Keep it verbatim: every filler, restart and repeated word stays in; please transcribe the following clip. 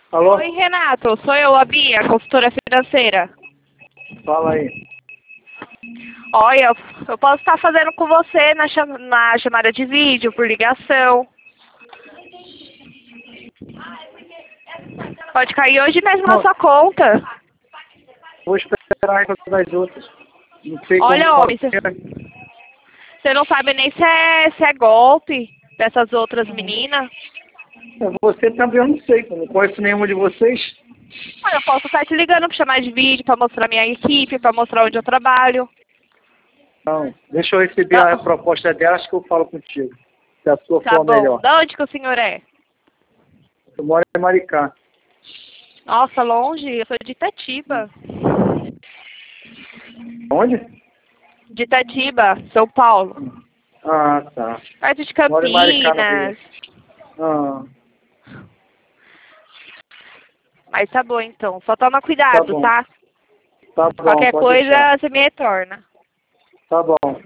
Alô? Oi, Renato. Sou eu, a Bia, consultora financeira. Fala aí. Olha, eu posso estar fazendo com você na, cham na chamada de vídeo, por ligação. Pode cair hoje mesmo na sua conta. Vou esperar a resposta das outras. Não sei Olha, como homem, você não sabe nem se é, se é golpe dessas outras meninas. Você também eu não sei, eu não conheço nenhuma de vocês. Olha, eu posso estar te ligando para chamar de vídeo, para mostrar minha equipe, para mostrar onde eu trabalho. Não, deixa eu receber Não. a proposta dela, acho que eu falo contigo. Se a sua Tá for bom. melhor. Da onde que o senhor é? Eu moro em Maricá. Nossa, longe. Eu sou de Itatiba. Onde? De Itatiba, São Paulo. Ah, tá. Perto de Moro em Maricá, no Campinas. Rio. Ah, Mas tá bom, então. Só toma cuidado, bom. tá? tá bom, Qualquer pode coisa, deixar. você me retorna. Tá bom.